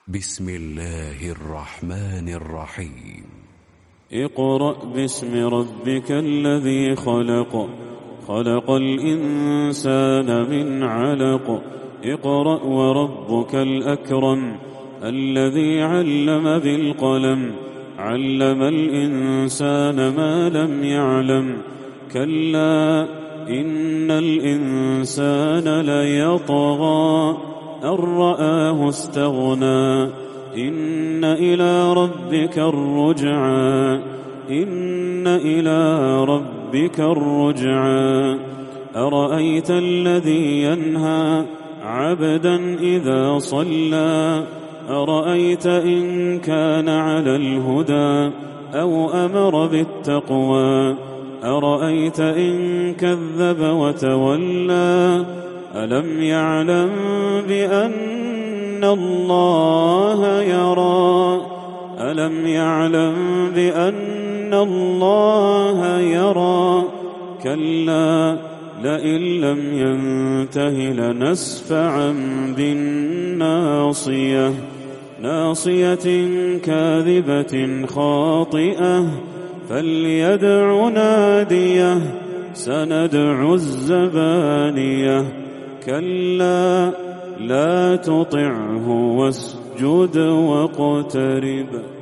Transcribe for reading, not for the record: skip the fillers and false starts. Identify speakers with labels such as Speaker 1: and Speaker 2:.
Speaker 1: بسم الله الرحمن الرحيم.
Speaker 2: اقرأ باسم ربك الذي خلق، خلق الإنسان من علق. اقرأ وربك الأكرم الذي علم بالقلم، علم الإنسان ما لم يعلم. كلا إن الإنسان ليطغى أن رآه استغنى. إن إلى ربك الرجعى، إن إلى ربك الرجعى. أرأيت الذي ينهى عبدا إذا صلى، أرأيت إن كان على الهدى أو أمر بالتقوى، أرأيت إن كذب وتولى. ألم يعلم بأن الله يرى، ألم يعلم بأن الله يرى. كلا لئن لم ينته لنسفعا بالناصية، ناصية كاذبة خاطئة. فليدع ناديه، سندع الزبانية. كلا لا تطعه واسجد واقترب.